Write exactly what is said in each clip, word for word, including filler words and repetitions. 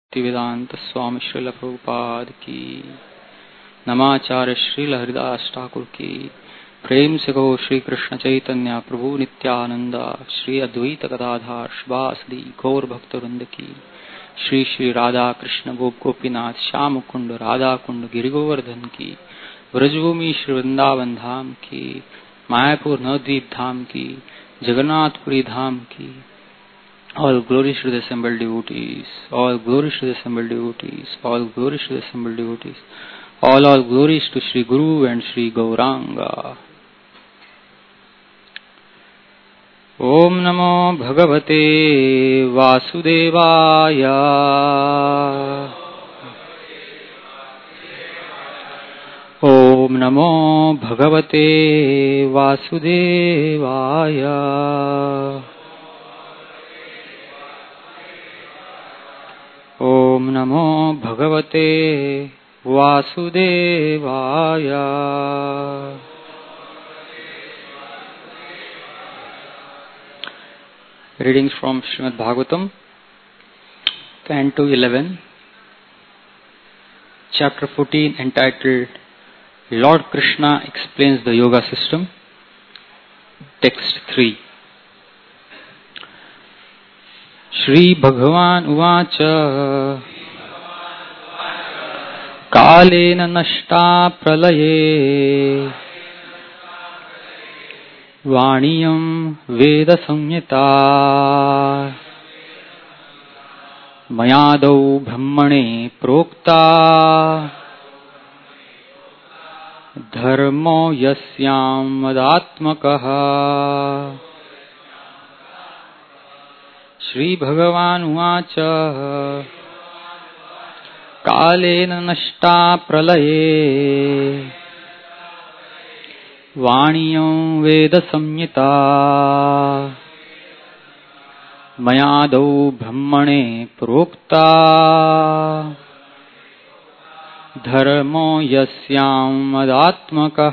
भक्तिवेदांत स्वामी श्रील प्रभुपाद की, नमाचार्य श्रील हरिदास ठाकुर की, प्रेम से गो श्री कृष्ण चैतन्य प्रभु नित्यानंद, श्री अद्वैत गदाधार श्रीवासदि गौर भक्त वृंद की, श्री श्री राधा कृष्ण गोप गोपीनाथ श्याम कुंड राधा कुंड गिरिगोवर्धन की, ब्रजभूमि श्री वृंदावन धाम की, मायापुर नवद्वीप धाम की, जगन्नाथपुरी धाम की. All glories to the assembled devotees, all glories to the assembled devotees, all glories to the assembled devotees, all all glories to Sri Guru and Sri Gauranga. Om Namo Bhagavate Vasudevaya. Om Namo Bhagavate Vasudevaya. Om Namo Bhagavate Vasudevaya. Readings from Srimad Bhagavatam, Canto eleven, Chapter fourteen, entitled Lord Krishna Explains the Yoga System. Text three. Shri भगवान उवाच कालेन नष्टा प्रलये वाणियं वेद संहिता मयादौ ब्रह्मणे प्रोक्ता धर्मो यस्यां वदात्मकः. श्री भगवान उवाच कालेन नष्टा प्रलये वाणियं वेद संहिता मयादौ ब्रह्मणे प्रोक्ता धर्मो यस्यां वदात्मकः.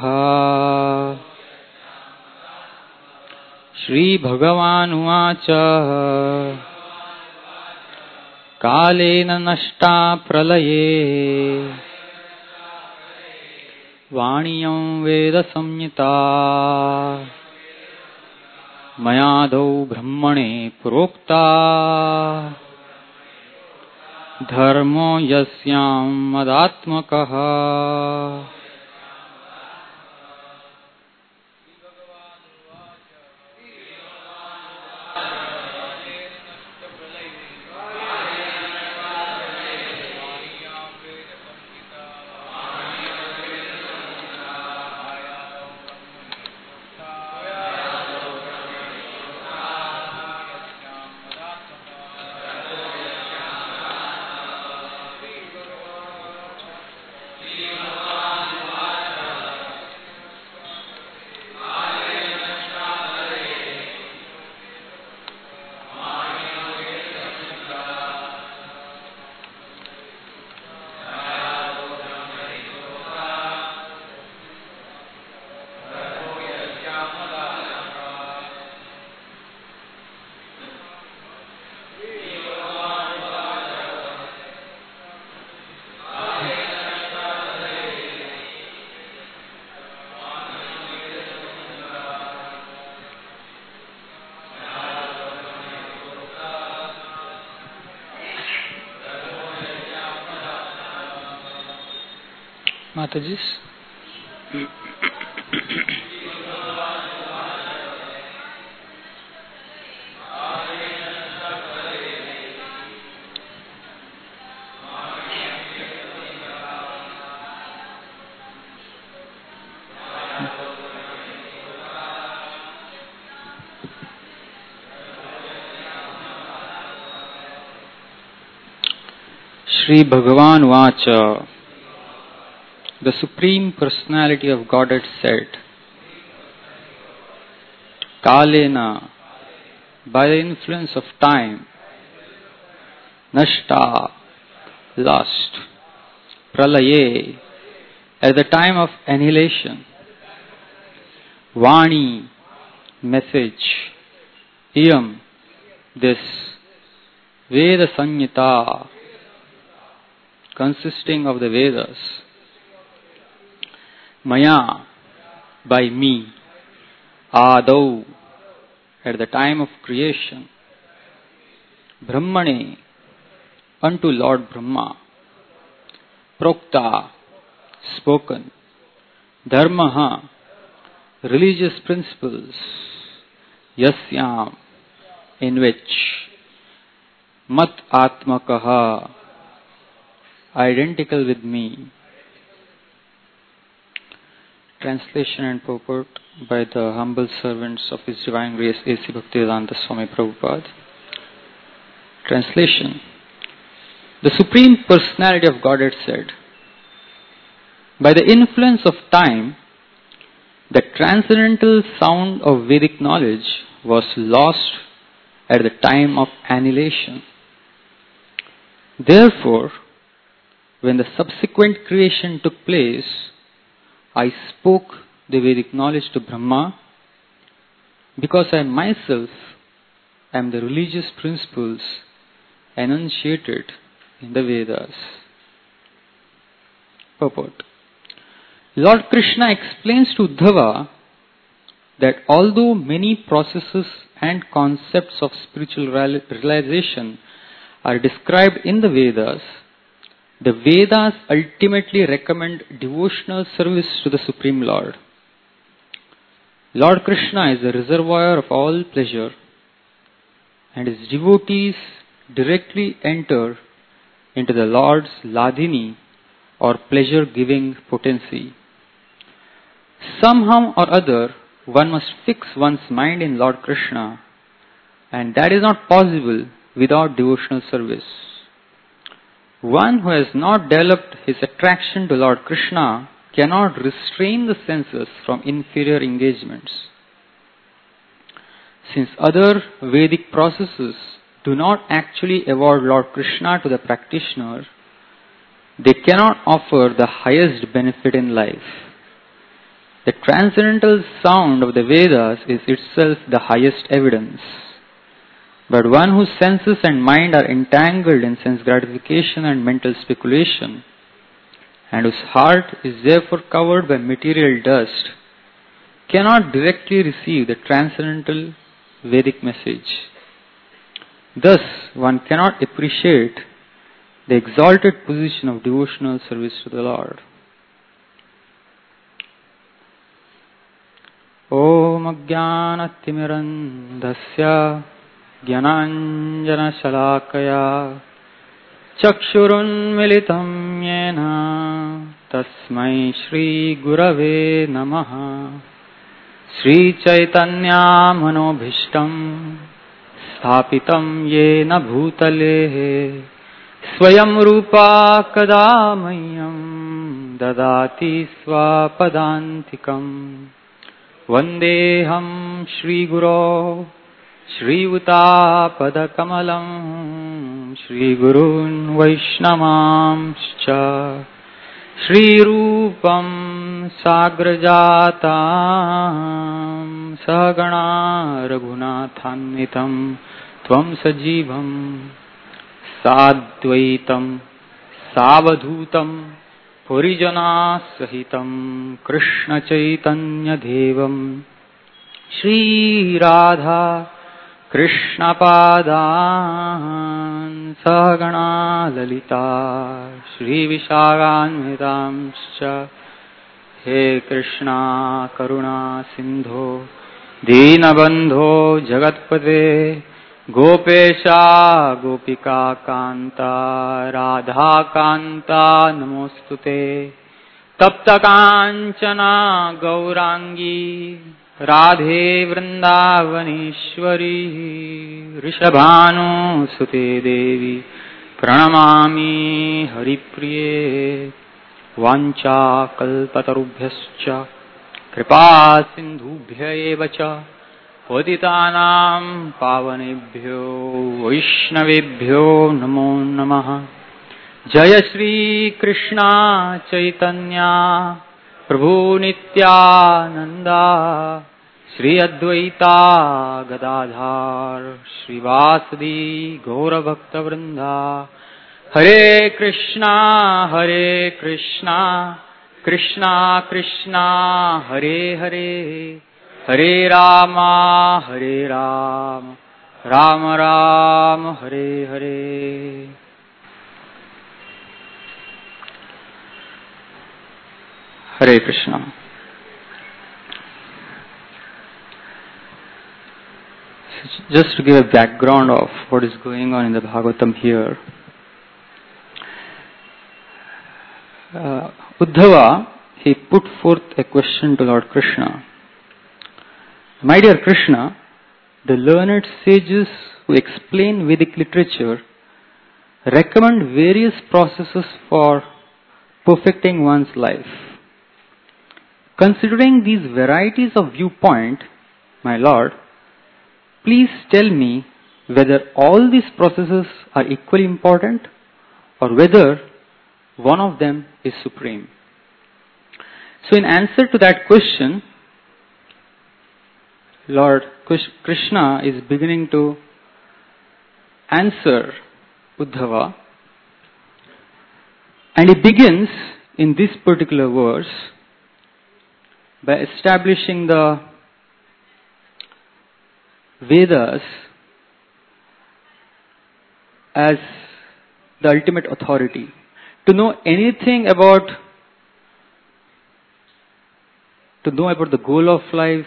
श्री भगवान उवाच कालेन नष्टा प्रलये वाणियं वेद संहिता मयादौ ब्रह्मणे प्रोक्ता धर्मो यस्यां वदात्मकः. Mataji. Shri Bhagavan Vacha. The Supreme Personality of Godhead said, Kalena, by the influence of time, Nashta, lost, Pralaye, at the time of annihilation, Vani, message, Iyam, this, Veda Sanyata, consisting of the Vedas. Maya, by me, Adau, at the time of creation, Brahmane, unto Lord Brahma, Prokta, spoken, Dharmaha, religious principles, Yasyam, in which, Mat Atmakaha, identical with me. Translation and purport by the humble servants of His Divine Grace A C Bhaktivedanta Swami Prabhupada. Translation. The Supreme Personality of Godhead said, by the influence of time, the transcendental sound of Vedic knowledge was lost at the time of annihilation. Therefore, when the subsequent creation took place, I spoke the Vedic knowledge to Brahma, because I myself am the religious principles enunciated in the Vedas. Purport. Lord Krishna explains to Uddhava that although many processes and concepts of spiritual realization are described in the Vedas, the Vedas ultimately recommend devotional service to the Supreme Lord. Lord Krishna is the reservoir of all pleasure, and his devotees directly enter into the Lord's Ladini, or pleasure-giving potency. Somehow or other, one must fix one's mind in Lord Krishna, and that is not possible without devotional service. One who has not developed his attraction to Lord Krishna cannot restrain the senses from inferior engagements. Since other Vedic processes do not actually award Lord Krishna to the practitioner, they cannot offer the highest benefit in life. The transcendental sound of the Vedas is itself the highest evidence. But one whose senses and mind are entangled in sense gratification and mental speculation, and whose heart is therefore covered by material dust, cannot directly receive the transcendental Vedic message. Thus, one cannot appreciate the exalted position of devotional service to the Lord. Om Ajnanatimirandasya Jnananjana Shalakaya Chakshurunmilitam Yena Tasmai Shri Gurave Namaha Shri Chaitanya Manobhishtam Sthapitam Yena Bhutale Swayam Rupa Kadamayam Dadati Swapadantikam Vandeham Shri Guru Shri Utapadakkamalam Shri Gurun Vaishnavamscha Shri Rupam Sagrajatam Sagana Raghunathanvitam Tvam Sajivam Sadvaitam Savadhutam Purijana Sahitam Krishna Chaitanya Devam Shri Radha Krishna Padan Sagana Lalita Shri Vishaganvidamscha He Krishna Karuna Sindho Deenabandho Jagatpate Gopesha Gopika Kanta Radha Kanta Namostute Tapta Kanchana Gaurangi Radhe Vrindavaneshwari Rishabhanu Sute Devi Pranamami Haripriye Vancha Kalpatarubhyascha Kripa Sindhubhya Evacha Patitanam Pavanebhyo Vaishnavebhyo Namo Namaha Jaya Shri Krishna Chaitanya Prabhu Nityananda Shri Advaita Gadadhar Shri Vasadi Gaura Bhakta Vrinda Hare Krishna, Hare Krishna, Krishna Krishna, Hare Hare, Hare Rama, Hare Rama, Rama Rama, Hare Hare. Hare Krishna. Just to give a background of what is going on in the Bhagavatam here. Uh, Uddhava, he put forth a question to Lord Krishna. My dear Krishna, the learned sages who explain Vedic literature recommend various processes for perfecting one's life. Considering these varieties of viewpoint, my Lord, please tell me whether all these processes are equally important or whether one of them is supreme. So in answer to that question, Lord Krishna is beginning to answer Uddhava, and he begins in this particular verse by establishing the Vedas as the ultimate authority. To know anything about, to know about the goal of life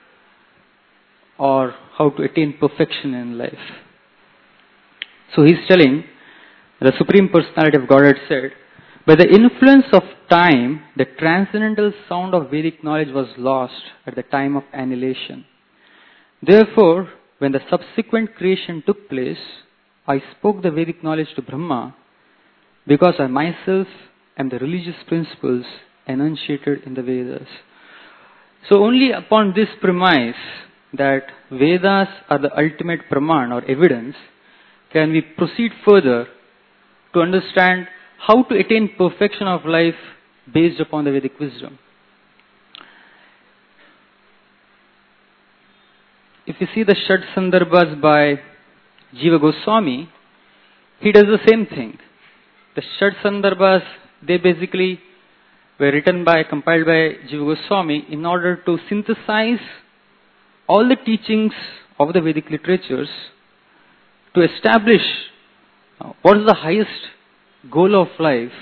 or how to attain perfection in life. So he's telling, the Supreme Personality of Godhead said, by the influence of time, the transcendental sound of Vedic knowledge was lost at the time of annihilation. Therefore, when the subsequent creation took place, I spoke the Vedic knowledge to Brahma because I myself am the religious principles enunciated in the Vedas. So only upon this premise that Vedas are the ultimate praman or evidence can we proceed further to understand how to attain perfection of life based upon the Vedic wisdom. If you see the Shad Sandarbhas by Jiva Goswami, he does the same thing. The Shad Sandarbhas, they basically were written by, compiled by Jiva Goswami in order to synthesize all the teachings of the Vedic literatures to establish what is the highest goal of life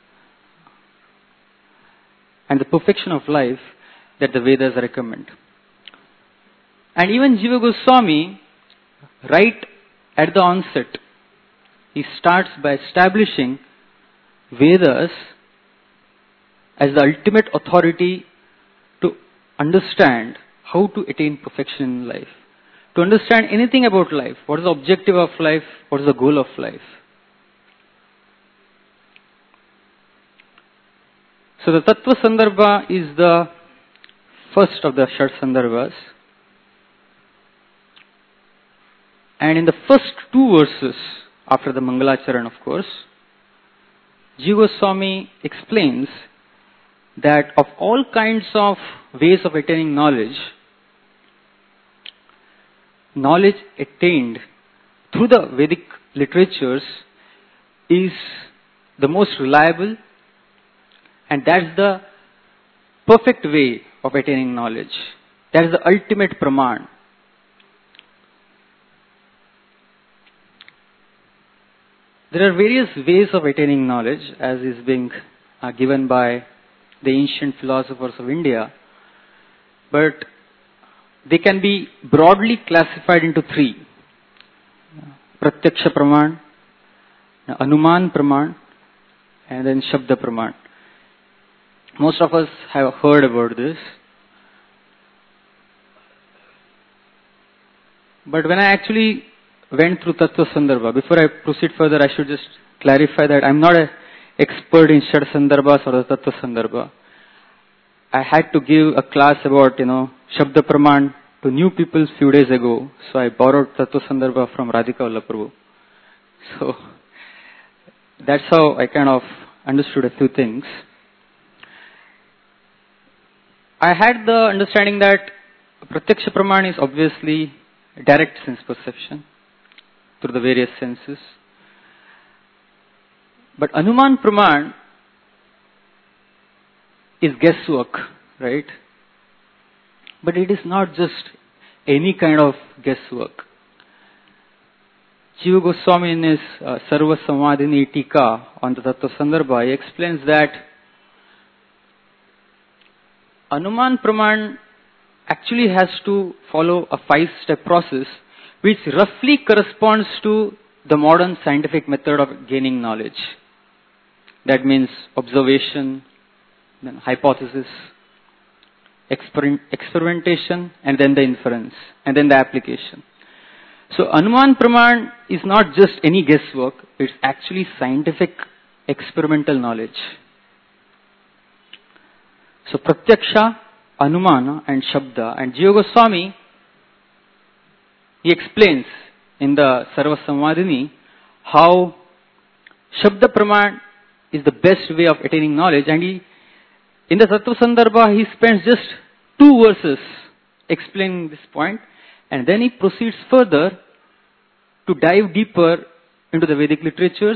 and the perfection of life that the Vedas recommend. And even Jiva Goswami, right at the onset, he starts by establishing Vedas as the ultimate authority to understand how to attain perfection in life. To understand anything about life, what is the objective of life, what is the goal of life. So the Tattva Sandarbha is the first of the Shad Sandarbhas. And in the first two verses, after the Mangalacharan of course, Jiva Goswami explains that of all kinds of ways of attaining knowledge, knowledge attained through the Vedic literatures is the most reliable, and that's the perfect way of attaining knowledge. That is the ultimate praman. There are various ways of attaining knowledge, as is being uh, given by the ancient philosophers of India, but they can be broadly classified into three. Pratyaksha praman, Anuman praman, and then Shabda praman. Most of us have heard about this. But when I actually went through Tattva Sandarbha, before I proceed further, I should just clarify that I'm not an expert in Shad Sandarbhas or the Tattva Sandarbha. I had to give a class about, you know, Shabda Praman to new people few days ago. So I borrowed Tattva Sandarbha from Radhika Vallabh. So that's how I kind of understood a few things. I had the understanding that Pratyaksha Praman is obviously direct sense perception through the various senses. But Anuman Praman is guesswork, right? But it is not just any kind of guesswork. Jiva Goswami in his uh, Sarva Samadhini Tika on the Tattva Sandarbha, he explains that Anuman Praman actually has to follow a five-step process which roughly corresponds to the modern scientific method of gaining knowledge. That means observation, then hypothesis, exper- experimentation, and then the inference, and then the application. So Anuman Praman is not just any guesswork, it's actually scientific experimental knowledge. So Pratyaksha, Anumana and Shabda, and Jiva Goswami, he explains in the Sarva Samadhini how Shabda Praman is the best way of attaining knowledge, and he, in the Tattva Sandarbha, he spends just two verses explaining this point, and then he proceeds further to dive deeper into the Vedic literatures,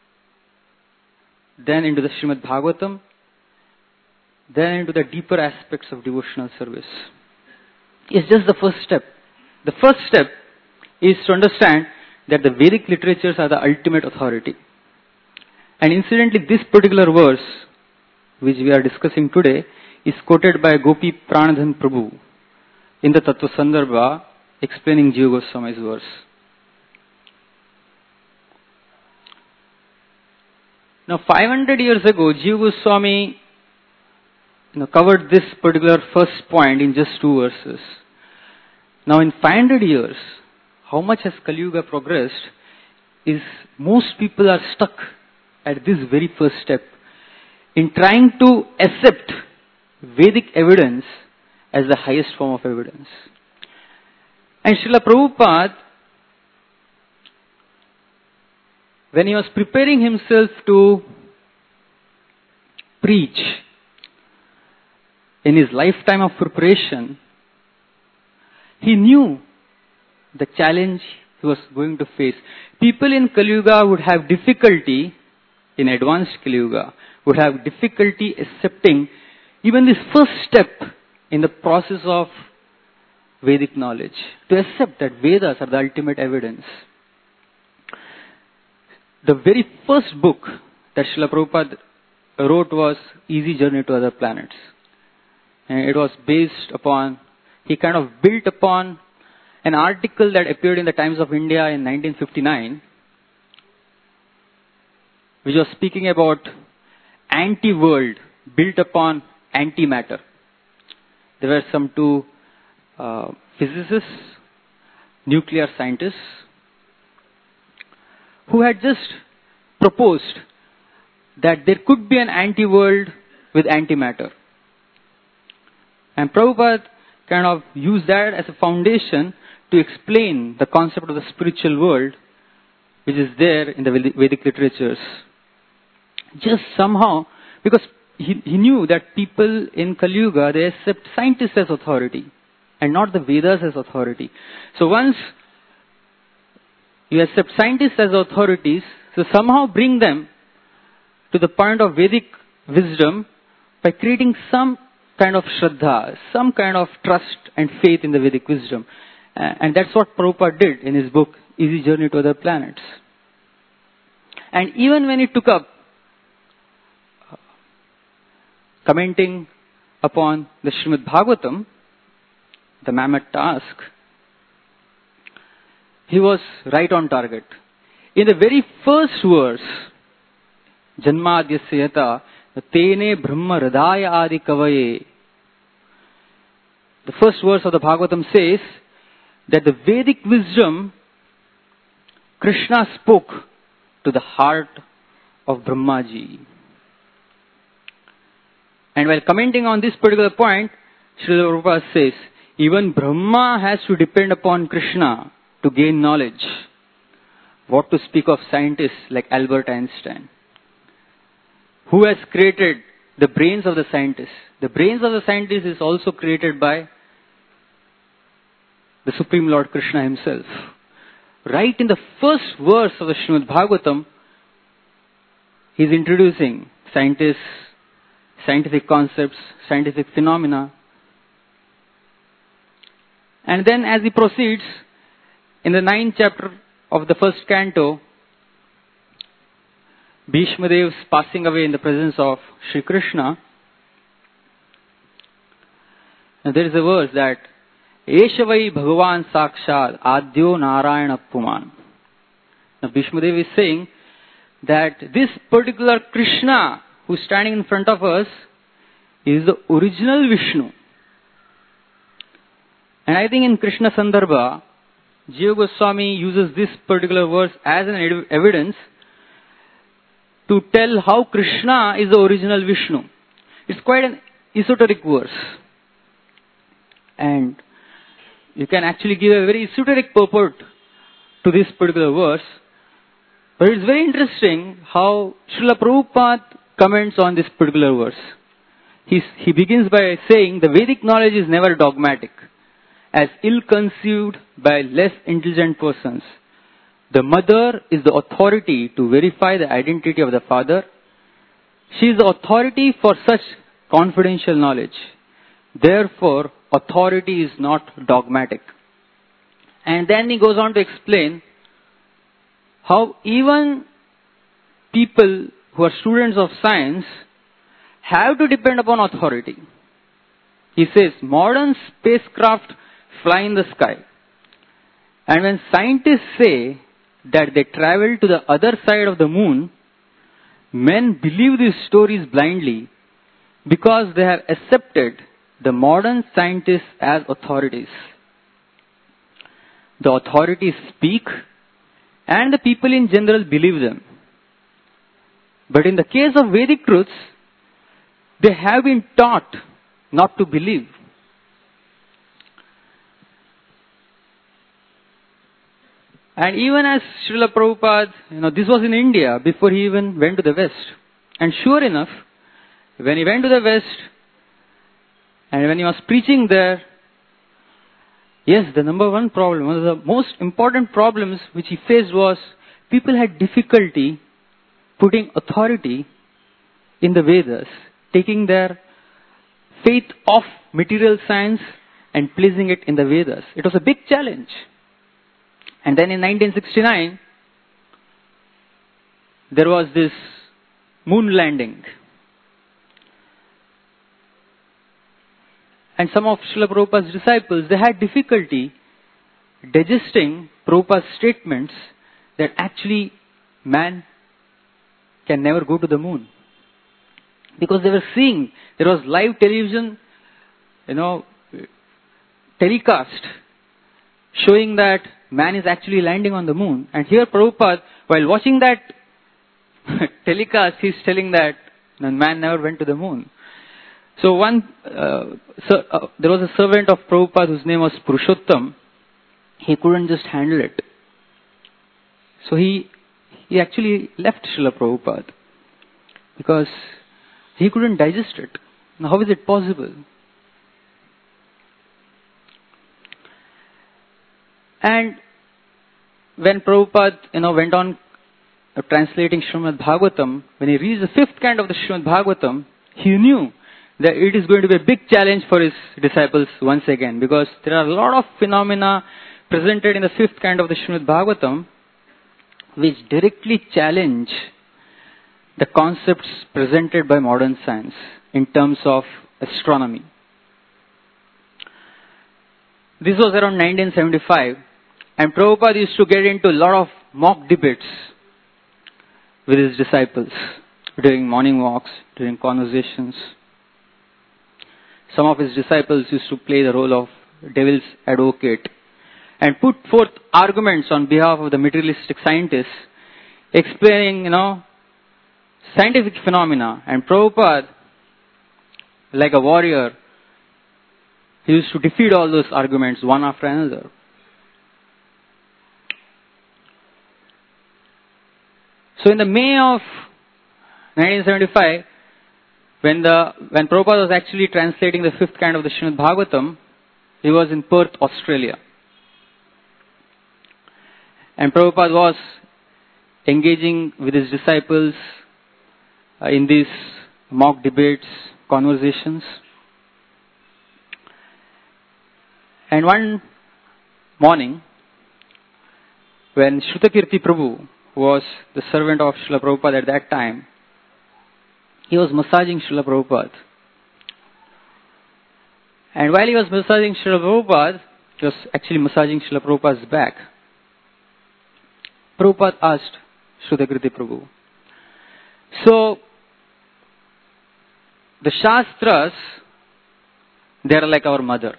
then into the Srimad Bhagavatam, then into the deeper aspects of devotional service. It's just the first step. The first step is to understand that the Vedic literatures are the ultimate authority. And incidentally, this particular verse, which we are discussing today, is quoted by Gopi Pranadhan Prabhu in the Tattva Sandarbha, explaining Jiva Goswami's verse. Now, five hundred years ago, Jiva Goswami you know, covered this particular first point in just two verses. Now, in five hundred years, how much has Kali Yuga progressed is most people are stuck at this very first step in trying to accept Vedic evidence as the highest form of evidence. And Srila Prabhupada, when he was preparing himself to preach in his lifetime of preparation, he knew the challenge he was going to face. People in Kali Yuga would have difficulty, in advanced Kali Yuga, would have difficulty accepting even this first step in the process of Vedic knowledge, to accept that Vedas are the ultimate evidence. The very first book that Srila Prabhupada wrote was Easy Journey to Other Planets. And it was based upon, he kind of built upon an article that appeared in the Times of India in nineteen fifty-nine, which was speaking about anti-world built upon antimatter. There were some two uh, physicists, nuclear scientists, who had just proposed that there could be an anti-world with antimatter. And Prabhupada kind of used that as a foundation to explain the concept of the spiritual world, which is there in the Vedic literatures. Just somehow, because he, he knew that people in Kali Yuga, they accept scientists as authority and not the Vedas as authority. So once you accept scientists as authorities, so somehow bring them to the point of Vedic wisdom by creating some kind of shraddha, some kind of trust and faith in the Vedic wisdom. Uh, and that's what Prabhupada did in his book, Easy Journey to Other Planets. And even when he took up uh, commenting upon the Srimad Bhagavatam, the mammoth task, he was right on target. In the very first verse, Janmadhyasya yata tene brahma hridaya adi kavaye, the first verse of the Bhagavatam says that the Vedic wisdom, Krishna spoke to the heart of Brahmaji. And while commenting on this particular point, Srila Prabhupada says, even Brahma has to depend upon Krishna to gain knowledge. What to speak of scientists like Albert Einstein, who has created the brains of the scientists. The brains of the scientists is also created by the Supreme Lord Krishna himself. Right in the first verse of the Srimad Bhagavatam, he's introducing scientists, scientific concepts, scientific phenomena. And then as he proceeds, in the ninth chapter of the first canto, Bhishma Dev is passing away in the presence of Sri Krishna. And there is a verse that Eshavai Bhagavan Sakshad Adyo Narayana Puman. Now Bhishma Dev is saying that this particular Krishna who is standing in front of us is the original Vishnu. And I think in Krishna Sandarbha, Jiva Goswami uses this particular verse as an ev- evidence to tell how Krishna is the original Vishnu. It's quite an esoteric verse. And you can actually give a very esoteric purport to this particular verse. But it's very interesting how Srila Prabhupada comments on this particular verse. He's, he begins by saying the Vedic knowledge is never dogmatic, as ill-conceived by less intelligent persons. The mother is the authority to verify the identity of the father. She is the authority for such confidential knowledge. Therefore, authority is not dogmatic. And then he goes on to explain how even people who are students of science have to depend upon authority. He says, modern spacecraft fly in the sky. And when scientists say that they travel to the other side of the moon, men believe these stories blindly because they have accepted the modern scientists as authorities. The authorities speak and the people in general believe them. But in the case of Vedic truths, they have been taught not to believe. And even as Srila Prabhupada, you know, this was in India before he even went to the West. And sure enough, when he went to the West, and when he was preaching there, yes, the number one problem, one of the most important problems which he faced was people had difficulty putting authority in the Vedas, taking their faith off material science and placing it in the Vedas. It was a big challenge. And then in nineteen sixty-nine, there was this moon landing. And some of Srila Prabhupada's disciples, they had difficulty digesting Prabhupada's statements that actually man can never go to the moon. Because they were seeing, there was live television, you know, telecast showing that man is actually landing on the moon. And here Prabhupada, while watching that telecast, he's telling that man never went to the moon. So one, uh, so, uh, there was a servant of Prabhupada whose name was Purushottam. He couldn't just handle it. So he, he actually left Srila Prabhupada because he couldn't digest it. Now how is it possible? And when Prabhupada, you know, went on uh, translating Srimad Bhagavatam, when he reached the fifth canto of the Srimad Bhagavatam, he knew that it is going to be a big challenge for his disciples once again, because there are a lot of phenomena presented in the fifth canto of the Srimad Bhagavatam which directly challenge the concepts presented by modern science in terms of astronomy. This was around nineteen seventy-five, and Prabhupada used to get into a lot of mock debates with his disciples during morning walks, during conversations. Some of his disciples used to play the role of devil's advocate and put forth arguments on behalf of the materialistic scientists, explaining, you know, scientific phenomena. And Prabhupada, like a warrior, he used to defeat all those arguments one after another. So in the May of nineteen seventy-five, when the when Prabhupada was actually translating the fifth canto of the Srimad Bhagavatam, he was in Perth, Australia. And Prabhupada was engaging with his disciples uh, in these mock debates, conversations. And one morning, when Shrutakirti Prabhu, who was the servant of Srila Prabhupada at that time, he was massaging Srila Prabhupada. And while he was massaging Srila Prabhupada, he was actually massaging Srila Prabhupada's back. Prabhupada asked Shrutakirti Prabhu, so, the Shastras, they are like our mother.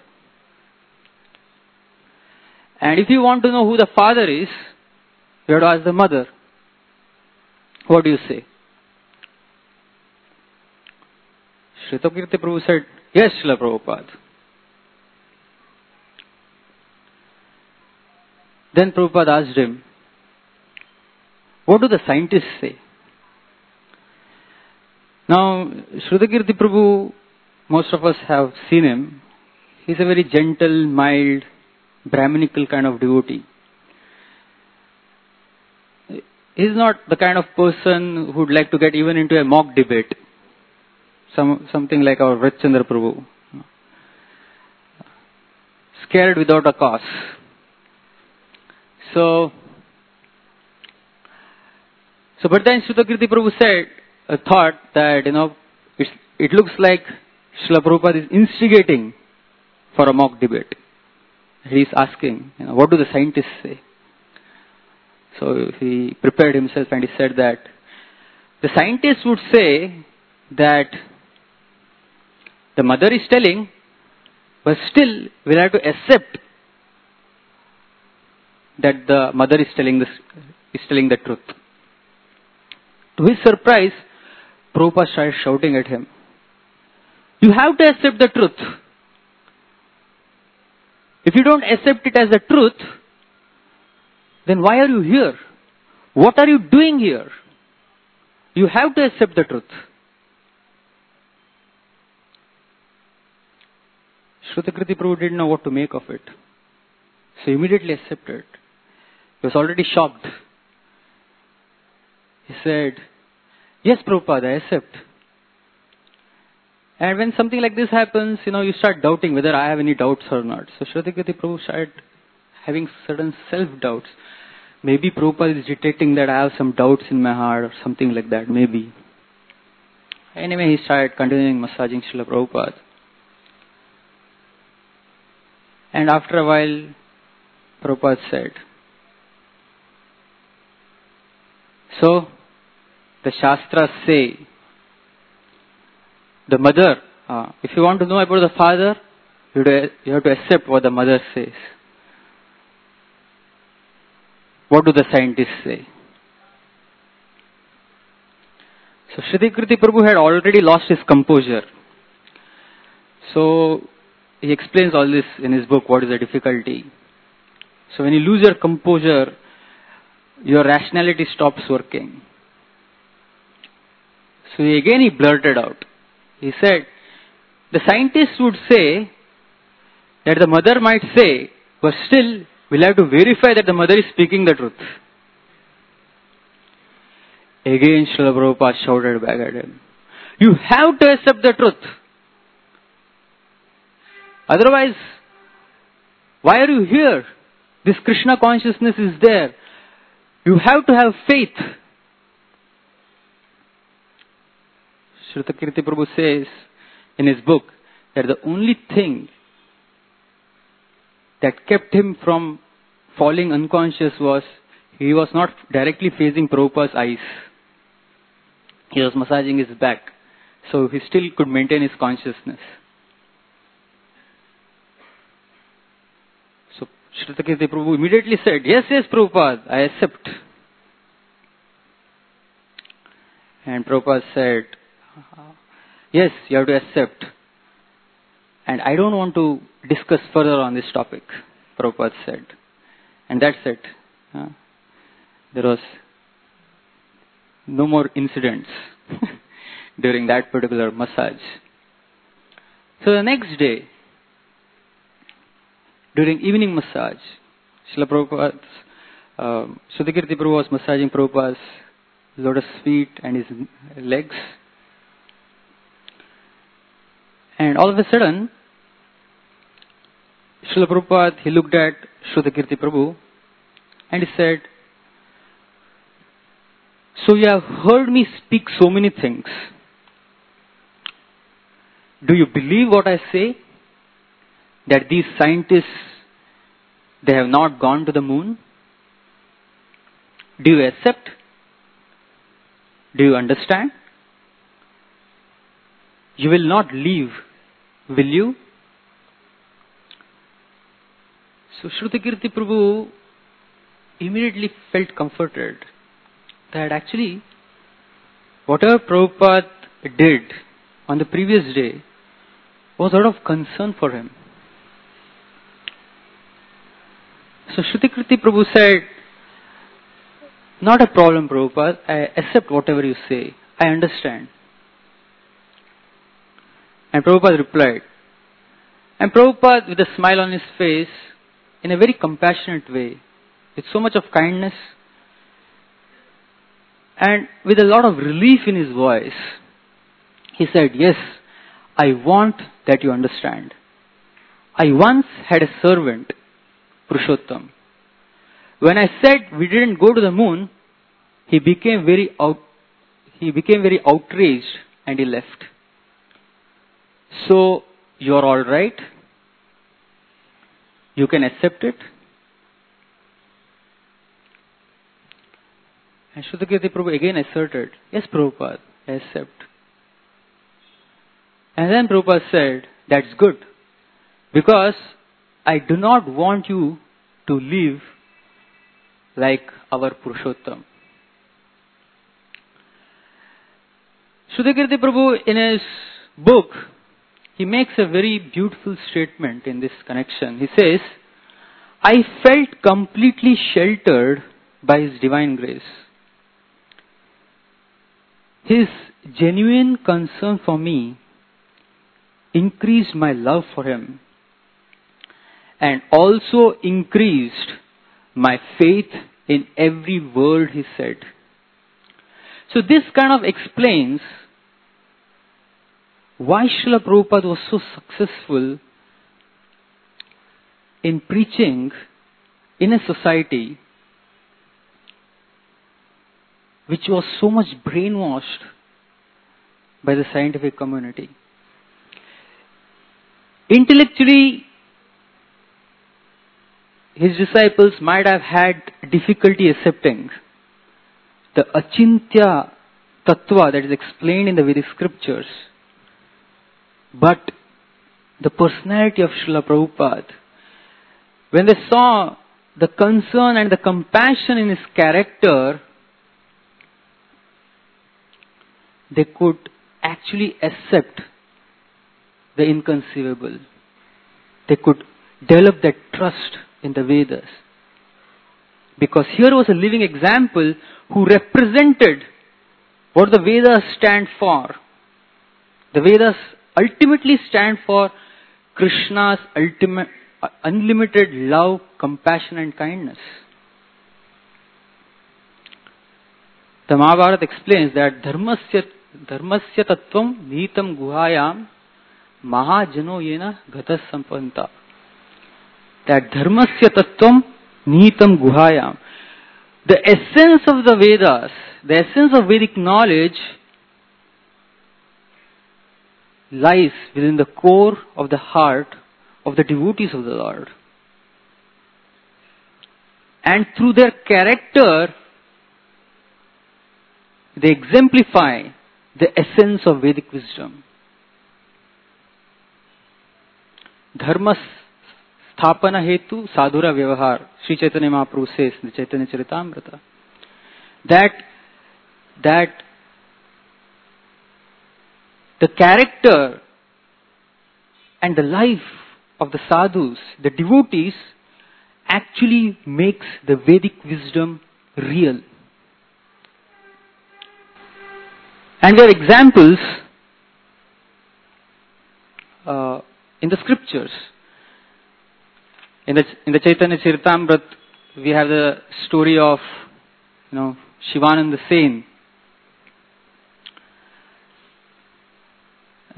And if you want to know who the father is, you have to ask the mother. What do you say? Shrutakirti Prabhu said, yes, Srila Prabhupada. Then Prabhupada asked him, what do the scientists say? Now, Shrutakirti Prabhu, most of us have seen him. He's a very gentle, mild, Brahminical kind of devotee. He's not the kind of person who would like to get even into a mock debate. Some, something like our Vrajchandra Prabhu. Scared without a cause. So, so but then Shrutakirti Prabhu said, uh, thought that, you know, it's, it looks like Srila Prabhupada is instigating for a mock debate. He is asking, you know, what do the scientists say? So he prepared himself and he said that the scientists would say that the mother is telling, but still we'll have to accept that the mother is telling this, is telling the truth. To his surprise, Prabhupada started shouting at him, you have to accept the truth. If you don't accept it as the truth, then why are you here? What are you doing here? You have to accept the truth. Shrutakirti Prabhu didn't know what to make of it. So he immediately accepted. He was already shocked. He said, yes, Prabhupada, I accept. And when something like this happens, you know, you start doubting whether I have any doubts or not. So Shrutakirti Prabhu started having certain self-doubts. Maybe Prabhupada is detecting that I have some doubts in my heart or something like that, maybe. Anyway, he started continuing massaging Srila Prabhupada. And after a while, Prabhupada said, so, the Shastras say, the mother, uh, if you want to know about the father, you have, to, you have to accept what the mother says. What do the scientists say? So Shrutakirti Prabhu had already lost his composure. So he explains all this in his book, What is the Difficulty? So when you lose your composure, your rationality stops working. So he, again he blurted out. He said, the scientists would say that the mother might say, but still we'll have to verify that the mother is speaking the truth. Again Srila Prabhupada shouted back at him, you have to accept the truth. Otherwise, why are you here? This Krishna consciousness is there. You have to have faith. Shrutakirti Prabhu says in his book that the only thing that kept him from falling unconscious was he was not directly facing Prabhupada's eyes. He was massaging his back. So he still could maintain his consciousness. So Shrutakirti Prabhu immediately said, yes, yes, Prabhupada, I accept. And Prabhupada said, yes, you have to accept. And I don't want to discuss further on this topic, Prabhupada said. And that's it. Uh, there was no more incidents during that particular massage. So the next day, during evening massage, Srila Prabhupada's, uh, Shrutakirti Prabhu was massaging Prabhupada's lotus feet and his legs. And all of a sudden, Srila Prabhupada, he looked at Shrutakirti Prabhu and he said, "So you have heard me speak so many things. Do you believe what I say? That these scientists, they have not gone to the moon? Do you accept? Do you understand? You will not leave, will you?" So Shrutakirti Prabhu immediately felt comforted that actually whatever Prabhupada did on the previous day was out of concern for him. So Shrutakirti Prabhu said, "Not a problem, Prabhupada. I accept whatever you say. I understand." And Prabhupada replied. And Prabhupada, with a smile on his face, in a very compassionate way, with so much of kindness, and with a lot of relief in his voice, he said, "Yes, I want that you understand. I once had a servant, Purushottam. When I said we didn't go to the moon, he became very out, he became very outraged and he left. So you're all right? You can accept it?" And Shrutakirti Prabhu again asserted, "Yes, Prabhupada, I accept." And then Prabhupada said, "That's good, because I do not want you to live like our Purushottam." Shrutakirti Prabhu, in his book, he makes a very beautiful statement in this connection. He says, "I felt completely sheltered by His divine grace. His genuine concern for me increased my love for Him and also increased my faith in every word He said." So this kind of explains why Srila Prabhupada was so successful in preaching in a society which was so much brainwashed by the scientific community. Intellectually, his disciples might have had difficulty accepting the Achintya Tattva that is explained in the Vedic scriptures. But the personality of Srila Prabhupada, when they saw the concern and the compassion in his character, they could actually accept the inconceivable. They could develop that trust in the Vedas. Because here was a living example who represented what the Vedas stand for. The Vedas ultimately stand for Krishna's ultimate, uh, unlimited love, compassion and kindness. The Mahabharata explains that Dharmasya, dharmasya tattvam nihitam guhayam mahajano yena gatas sampanta. That Dharmasya tattvam nihitam guhayam. The essence of the Vedas, the essence of Vedic knowledge lies within the core of the heart of the devotees of the Lord. And through their character, they exemplify the essence of Vedic wisdom. Dharma sthapana hetu sadhura vyavahar. Sri Chaitanya Mahaprabhu says in the Chaitanya Charitamrita. That, that the character and the life of the sadhus, the devotees, actually makes the Vedic wisdom real. And there are examples uh, in the scriptures. In the, in the Chaitanya Charitamrita, we have the story of, you know, Shivananda Sen,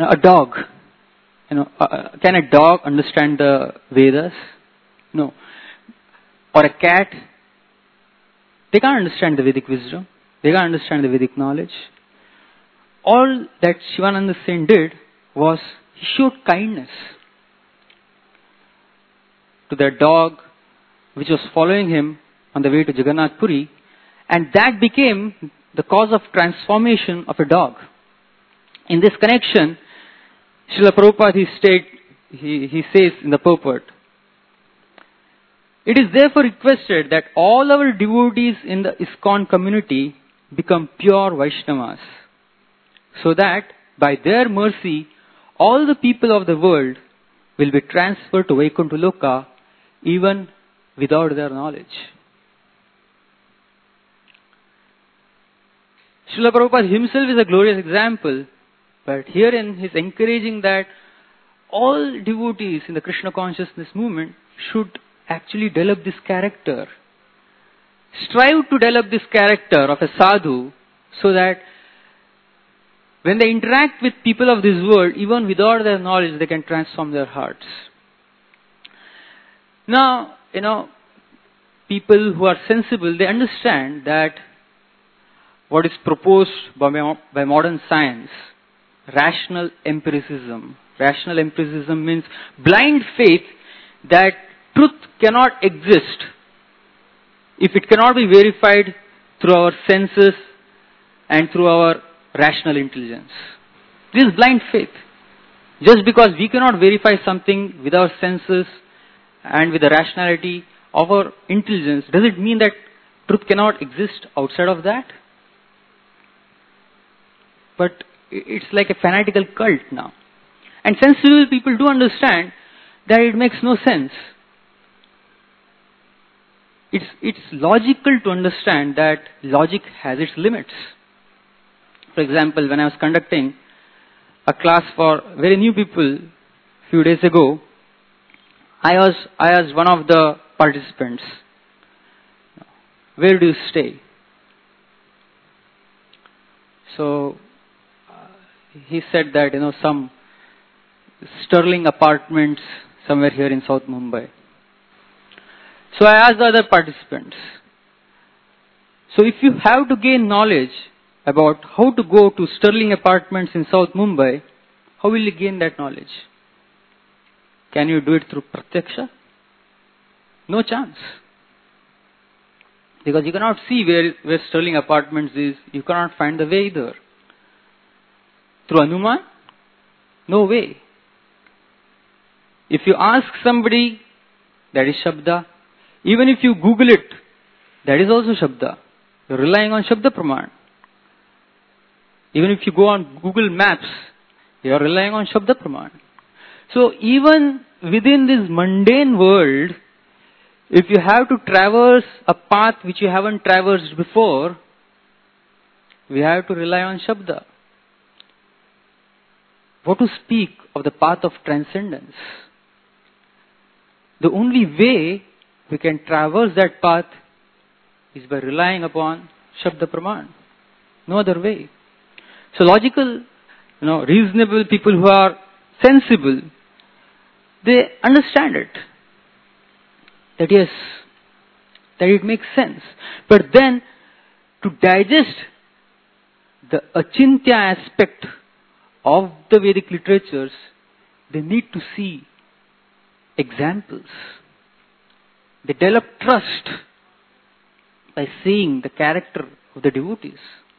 a dog, you know, uh, can a dog understand the Vedas? No. Or a cat? They can't understand the Vedic wisdom. They can't understand the Vedic knowledge. All that Shivananda Sen did was he showed kindness to that dog which was following him on the way to Jagannath Puri, and that became the cause of transformation of a dog. In this connection, Srila Prabhupada he, state, he, he says in the purport, it is therefore requested that all our devotees in the ISKCON community become pure Vaishnavas, so that by their mercy, all the people of the world will be transferred to Vaikuntha Loka even without their knowledge. Srila Prabhupada himself is a glorious example, but herein he is encouraging that all devotees in the Krishna consciousness movement should actually develop this character. Strive to develop this character of a sadhu so that when they interact with people of this world, even without their knowledge, they can transform their hearts. Now, you know, people who are sensible, they understand that what is proposed by, by modern science, rational empiricism. Rational empiricism means blind faith that truth cannot exist if it cannot be verified through our senses and through our rational intelligence. This is blind faith. Just because we cannot verify something with our senses and with the rationality of our intelligence, does it mean that truth cannot exist outside of that? But it's like a fanatical cult now. And sensible people do understand that it makes no sense. It's, it's logical to understand that logic has its limits. For example, when I was conducting a class for very new people a few days ago, I asked, I asked one of the participants, where do you stay? So, uh, he said that, you know, some Sterling apartments somewhere here in South Mumbai. So I asked the other participants, so if you have to gain knowledge about how to go to Sterling apartments in South Mumbai, how will you gain that knowledge? Can you do it through pratyaksha? No chance. Because you cannot see where, where Sterling apartments is, you cannot find the way there. Through Anuman? No way. If you ask somebody, that is Shabda. Even if you Google it, that is also Shabda. You are relying on Shabda Praman. Even if you go on Google Maps, you are relying on Shabda Praman. So even within this mundane world, if you have to traverse a path which you haven't traversed before, we have to rely on Shabda. What to speak of the path of transcendence? The only way we can traverse that path is by relying upon Shabda Praman. No other way. So logical, you know, reasonable people who are sensible, they understand it. That yes, that it makes sense. But then, to digest the achintya aspect of the Vedic literatures, they need to see examples. They develop trust by seeing the character of the devotees.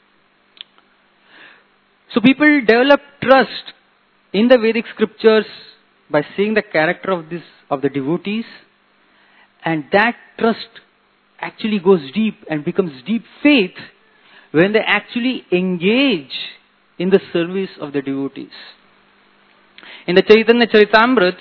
So people develop trust in the Vedic scriptures by seeing the character of this of the devotees, and that trust actually goes deep and becomes deep faith when they actually engage in the service of the devotees. In the Chaitanya Charitamrita,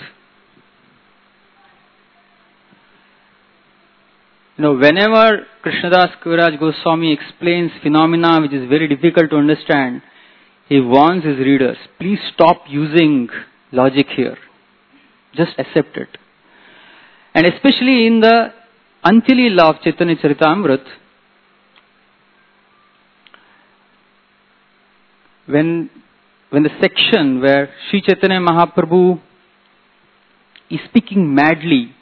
you know, whenever Krishnadas Kaviraj Goswami explains phenomena which is very difficult to understand, he warns his readers, please stop using logic here. Just accept it. And especially in the Antya-lila of Chaitanya Charitamrita, when when the section where Sri Chaitanya Mahaprabhu is speaking madly,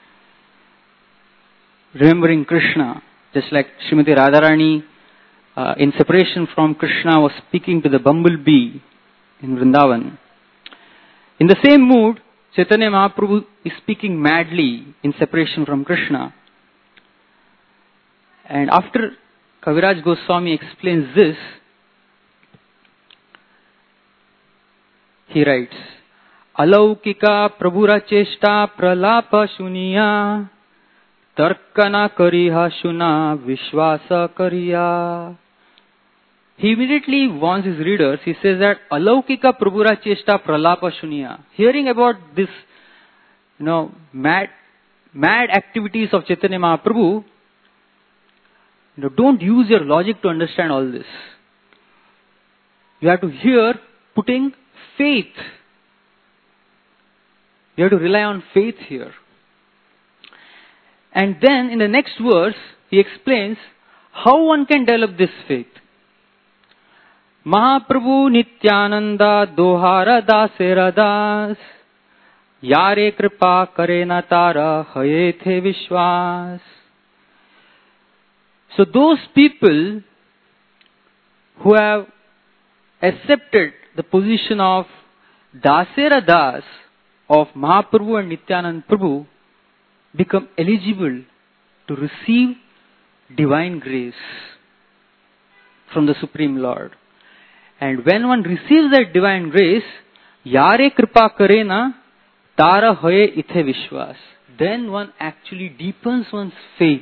remembering Krishna, just like Srimati Radharani uh, in separation from Krishna was speaking to the bumblebee in Vrindavan. In the same mood, Chaitanya Mahaprabhu is speaking madly in separation from Krishna. And after Kaviraj Goswami explains this, he writes, Alaukika prabhura cheshta pralapa shuniya tarkana kariha shuna vishwasa kariya. He immediately warns his readers. He says that Alaukika prabhura cheshta pralapa shuniya. Hearing about this, you know, mad, mad activities of Chaitanya Mahaprabhu, you know, don't use your logic to understand all this. You have to hear putting faith. You have to rely on faith here. And then in the next verse, he explains how one can develop this faith. Mahaprabhu Nityananda Dohara Dasera Das Yare Kripa Karena Tara Hayethe Vishwas. So those people who have accepted the position of Dasera Das of Mahaprabhu and Nityanand Prabhu become eligible to receive divine grace from the Supreme Lord. And when one receives that divine grace, Yare Kripa Karena Tara Hoye Ithe Vishwas, then one actually deepens one's faith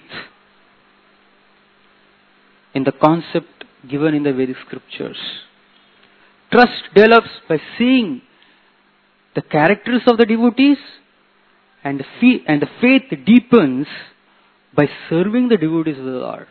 in the concept given in the Vedic scriptures. Trust develops by seeing the characters of the devotees, and the, fe- and the faith deepens by serving the devotees of the Lord.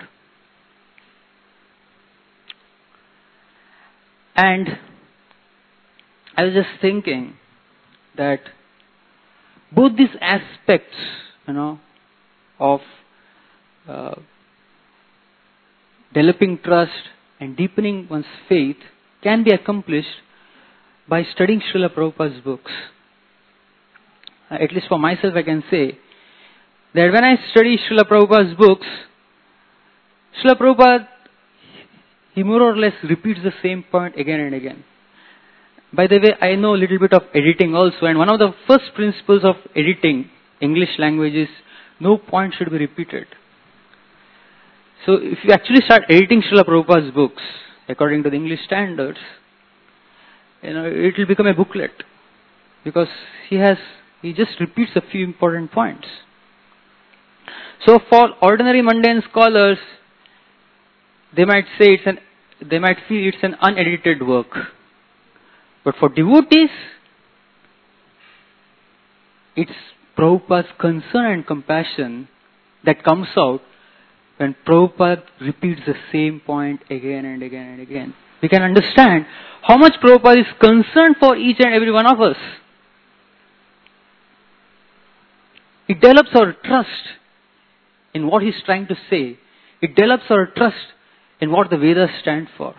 And I was just thinking that both these aspects, you know, of uh, developing trust and deepening one's faith can be accomplished by studying Srila Prabhupada's books. Uh, at least for myself, I can say that when I study Srila Prabhupada's books, Srila Prabhupada, he more or less repeats the same point again and again. By the way, I know a little bit of editing also, and one of the first principles of editing English language is no point should be repeated. So if you actually start editing Srila Prabhupada's books according to the English standards, you know, it will become a booklet, because he has he just repeats a few important points. So for ordinary mundane scholars, they might say it's an they might feel it's an unedited work. But for devotees, it's Prabhupada's concern and compassion that comes out when Prabhupada repeats the same point again and again and again. We can understand how much Prabhupada is concerned for each and every one of us. It develops our trust in what he's trying to say. It develops our trust in what the Vedas stand for.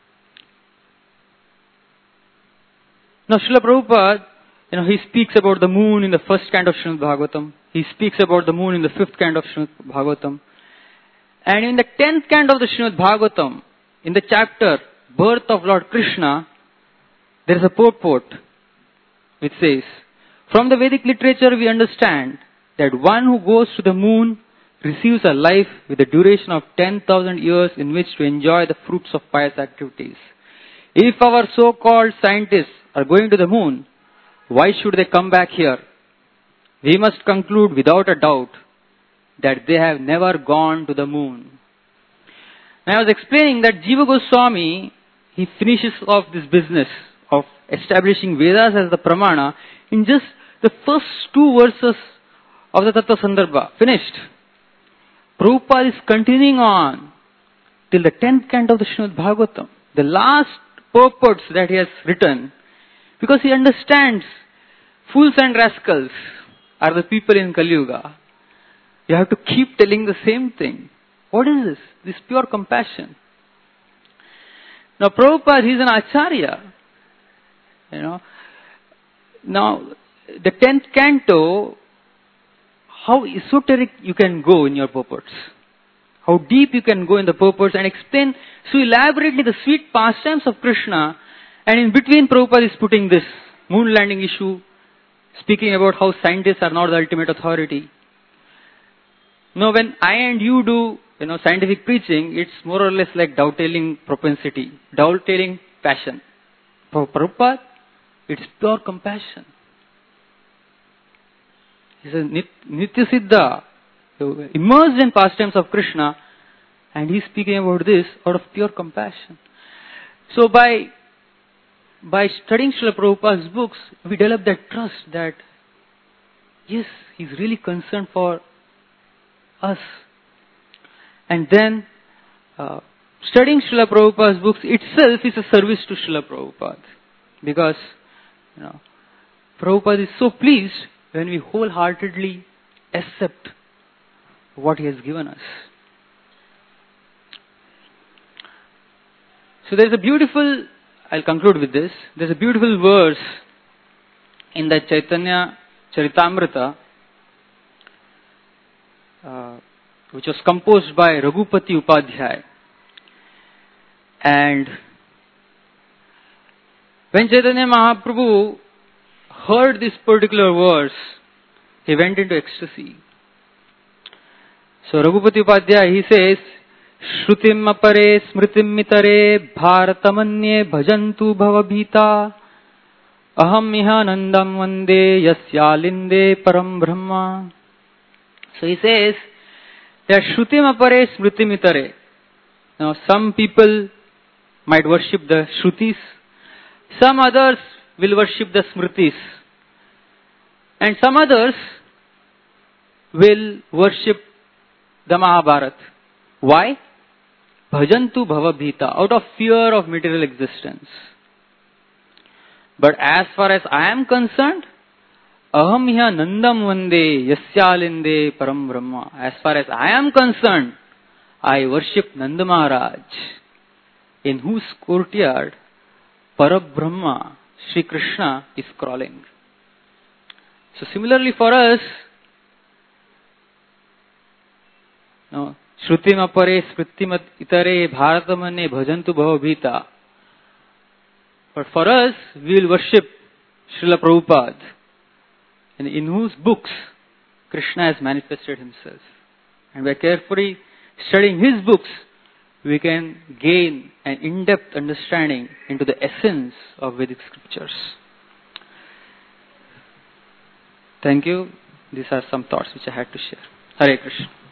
Now, Srila Prabhupada, you know, he speaks about the moon in the first canto of Srimad Bhagavatam. He speaks about the moon in the fifth canto of Srimad Bhagavatam. And in the tenth canto of the Srimad Bhagavatam, in the chapter Birth of Lord Krishna, there is a purport which says, from the Vedic literature we understand that one who goes to the moon receives a life with a duration of ten thousand years in which to enjoy the fruits of pious activities. If our so-called scientists are going to the moon, why should they come back here? We must conclude without a doubt that they have never gone to the moon. And I was explaining that Jiva Goswami, he finishes off this business of establishing Vedas as the Pramana in just the first two verses of the Tattva Sandarbha. Finished. Prabhupada is continuing on till the tenth canto of the Srimad Bhagavatam. The last purports that he has written, because he understands fools and rascals are the people in Kali Yuga. You have to keep telling the same thing. What is this? This pure compassion. Now Prabhupada, he is an Acharya. You know. Now, the tenth canto, how esoteric you can go in your purports. How deep you can go in the purports and explain so elaborately the sweet pastimes of Krishna. And in between, Prabhupada is putting this moon landing issue, speaking about how scientists are not the ultimate authority. Now, when I and you do, you know, scientific preaching, it's more or less like dovetailing propensity, dovetailing passion. For Prabhupada, it's pure compassion. He says, Nitya Siddha, immersed in pastimes of Krishna, and he's speaking about this out of pure compassion. So by by studying Srila Prabhupada's books, we develop that trust that, yes, he's really concerned for us. And then, uh, studying Srila Prabhupada's books itself is a service to Srila Prabhupada. Because, you know, Prabhupada is so pleased when we wholeheartedly accept what he has given us. So there's a beautiful, I'll conclude with this, there's a beautiful verse in the Chaitanya Charitamrita, uh, which was composed by Raghupati Upadhyay. And when Chaitanya Mahaprabhu heard this particular verse, he went into ecstasy. So Raghupati Upadhyay, he says, Shrutim apare smritim mitare bharatamanye bhajantu bhavabhita aham iha nandam vande yasyalinde param brahma. So he says that Shrutim apare smritim mitare. Now some people might worship the Shrutis, some others will worship the Smritis, and some others will worship the Mahabharata. Why? Bhajantu bhavabhita, out of fear of material existence. But as far as I am concerned, aham iha nandam vande yasyalinde param brahma. As far as I am concerned, I worship Nanda Maharaj, in whose courtyard Parabrahma, Sri Krishna, is crawling. So similarly for us, no, Shrutim apare smritim itare bharatamane bhajantu bhavabhita. But for us, we will worship Srila Prabhupada, in, in whose books Krishna has manifested himself. And by carefully studying his books, we can gain an in-depth understanding into the essence of Vedic scriptures. Thank you. These are some thoughts which I had to share. Hare Krishna.